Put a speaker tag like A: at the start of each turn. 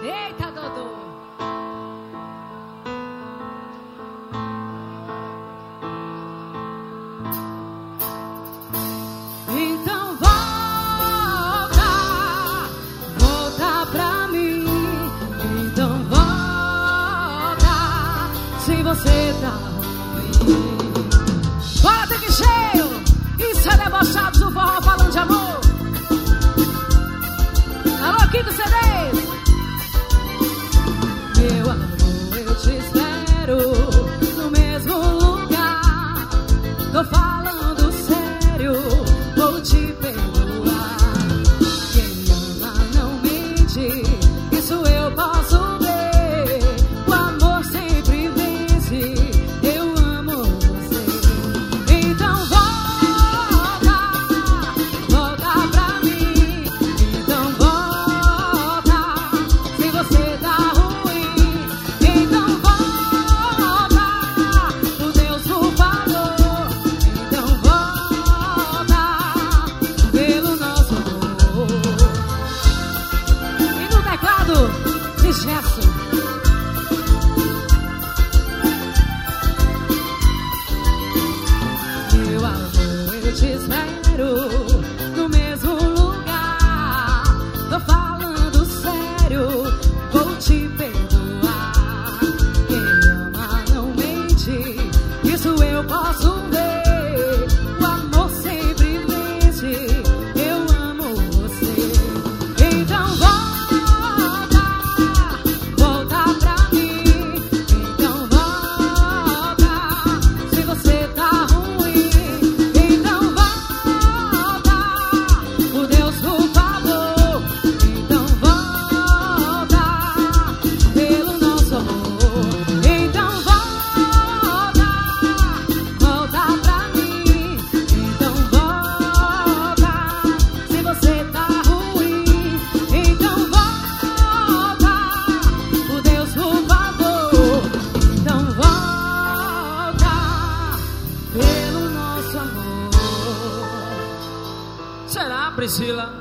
A: Eita, Dodô. Então volta pra mim. Então volta, se você tá ruim. Bora, tem que cheio. Isso é debochado do forró falando de amor. Alô, Quinto CD. Meu amor, eu te espero no mesmo lugar. Tô falando sério, vou te perdoar. Quem ama não mente, isso eu posso ver. O amor sempre vence, eu amo você. Então volta pra mim. Então volta, se você tá ruim. Então volta, por Deus, por favor. Então volta, pelo nosso amor. E no teclado, de gesso. Meu amor, eu te espero no mesmo lugar. Tô falando sério, vou te perdoar. Quem ama não mente, isso eu posso ver. O amor sempre vence, eu amo você. Então volta pra mim. Então volta, se você tá ruim. Então volta, por Deus, por favor. Então volta, pelo nosso amor. Então volta pra mim. Então volta, se você tá ruim. Então volta, por Deus, por favor. Então volta, pelo nosso amor.
B: Será, Priscila?